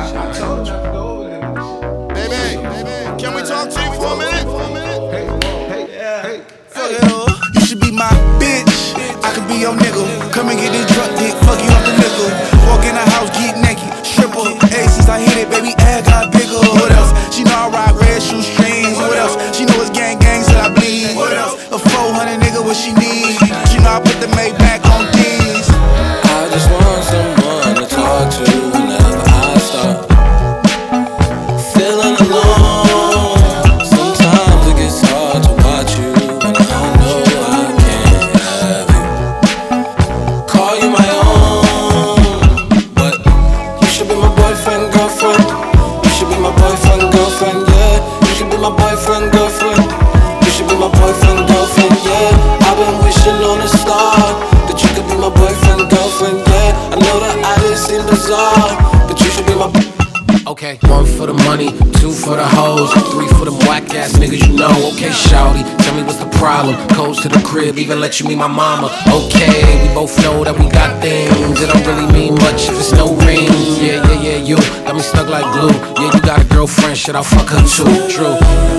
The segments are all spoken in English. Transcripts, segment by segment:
I told you to go over there. Baby, can we talk to you for a minute? Hey. Fuck it all. You should be my bitch. I could be your nigga. Come and get this drunk dick. Fuck you off the nickel. Walk in the house, get naked. Stripper. Hey, since I hit it, baby, ass got bigger. What else? She know I rock red shoestrings. What else? She know it's gang so I bleed. What else? A 400 nigga, what she need? She know I put the Maybach on D's. I just want someone to talk to whenever I start feeling alone. Sometimes it gets hard to watch you when I know I can't have you. Call you my own, but you should be my boyfriend, girlfriend. You should be my boyfriend, girlfriend, yeah. You should be my boyfriend, girlfriend. You should be my boyfriend, girlfriend, yeah. I've been wishing on a star that you could be my boyfriend, girlfriend, yeah. I know that I didn't seem bizarre, but you should be my. Okay, 1 for the money, 2 for the hoes, 3 for them whack ass niggas, you know. Okay, shawty, tell me what's the problem. Codes to the crib, even let you meet my mama. Okay, we both know that we got things. It don't really mean much if it's no ring. Yeah, you got me stuck like glue. Yeah, you got a girlfriend, shit, I'll fuck her too. True.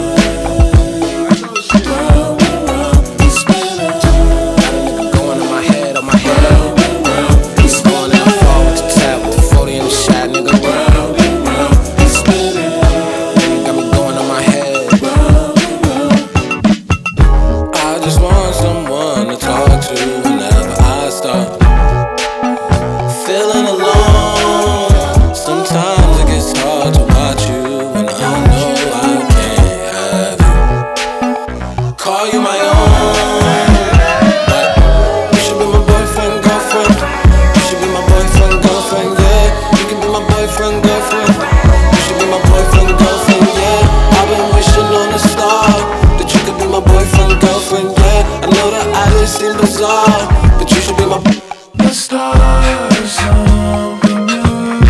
Feeling alone. Sometimes it gets hard to watch you when I know I can't have you. Call you my own, but you should be my boyfriend, girlfriend. You should be my boyfriend, girlfriend, yeah. You can be my boyfriend, girlfriend. You should be my boyfriend, girlfriend, yeah. I've been wishing on a star that you could be my boyfriend, girlfriend, yeah. I know that I didn't seem bizarre, but you should be my. The stars open up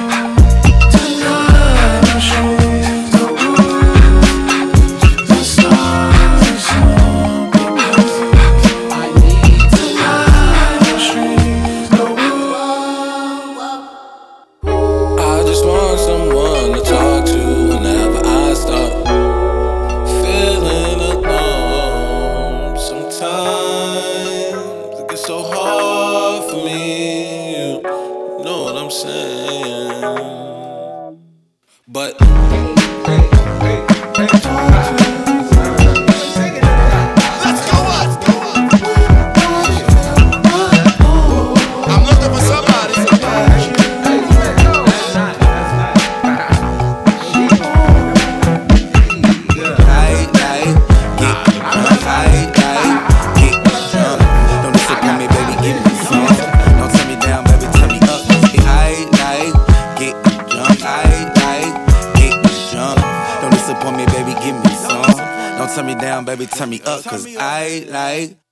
tonight. I'll show you the world. The stars open up. I need tonight. I'll show you the world. I just want someone to talk to whenever I start feeling alone. Sometimes it gets so hard for me, you know what I'm saying? But Let's go up. I'm looking for somebody. Don't disappoint me, baby, give me some. Don't turn me down, baby, turn me up. Get drunk. Get drunk. Don't disappoint me, baby, give me some. Don't turn me down, baby, turn me up. 'Cause I like